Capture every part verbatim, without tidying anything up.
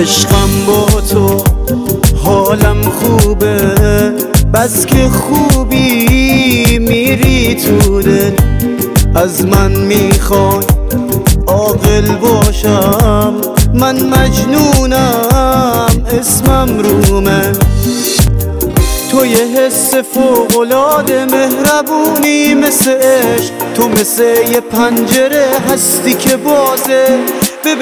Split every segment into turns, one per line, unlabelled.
عشقم با تو حالم خوبه، بس که خوبی میری تو دل. از من میخوای عاقل باشم، من مجنونم اسمم رومه. تو یه حس فوق‌العاده مهربونی مثل عشق، تو مثل یه پنجره هستی که بازه به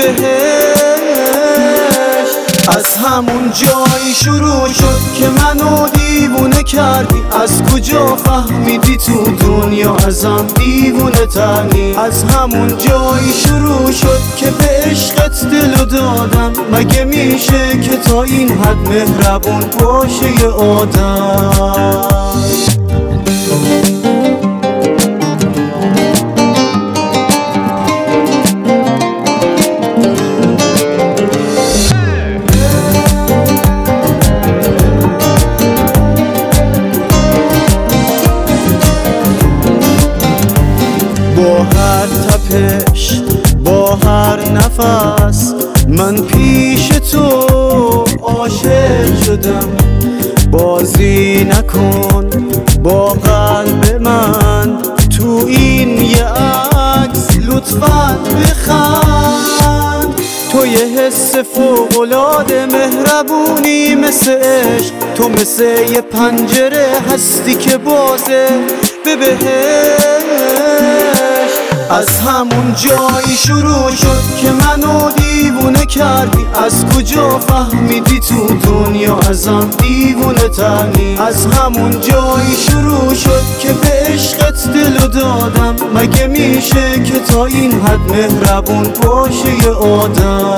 بهشت. از همون جایی شروع شد که منو دیوونه کردی، از کجا فهمیدی تو دنیا ازم دیوونه تری؟ از همون جایی شروع شد که به عشقت دلو دادم، مگه میشه که تا این حد مهربون باشه یه آدم؟ با هر تپش، با هر نفس، من پیش تو عاشق شدم. بازی نکن با قلب من، تو این یه عکس لطفاً بخند. تو یه حس فوق‌العاده مهربونی مثل عشق، تو مثل یه پنجره هستی که بازه به بهشت. از همون جایی شروع شد که منو دیوونه کردی، از کجا فهمیدی تو دنیا ازم دیوونه تری؟ از همون جایی شروع شد که به عشقت دلو دادم، مگه میشه که تا این حد مهربون باشه یه آدم؟